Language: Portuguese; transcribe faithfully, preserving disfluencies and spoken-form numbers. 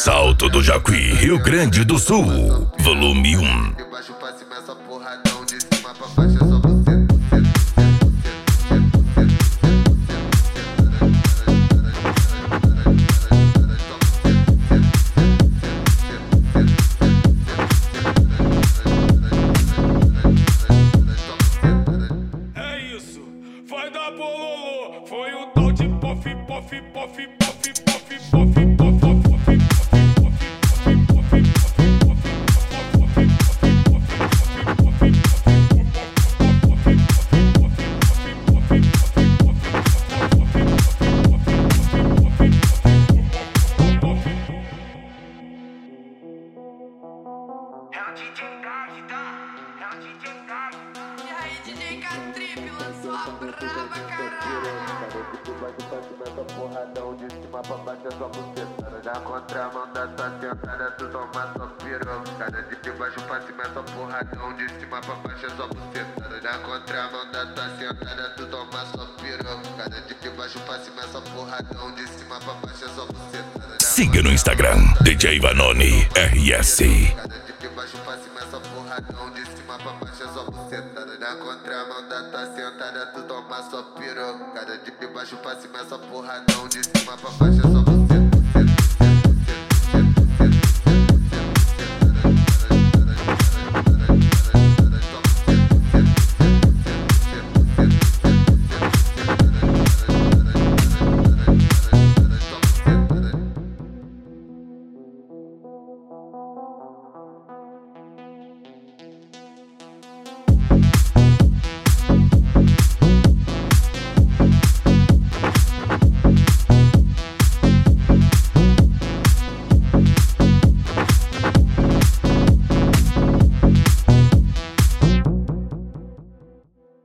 Salto do Jacuí, Rio Grande do Sul, volume um. De baixo pra cima essa porradão, de cima pra baixo é só você. É isso, vai dar bololô, foi o tal de pof, pof, pof, pof, pof, pof, É o D J Dark, tá? É o D J Dark. E aí, D J K-Trip lançou a braba, caralho. De baixo pra cima essa porradão, de cima pra baixo é só você. Na contramão da tua sentada, tu toma sua piroca. De baixo pra cima essa porradão, de cima pra baixo é só você. Na contramão da tua sentada, tu toma sua piroca. De baixo pra cima essa porradão, de cima pra baixo é só você. Siga no Instagram, D J Vanoni R S.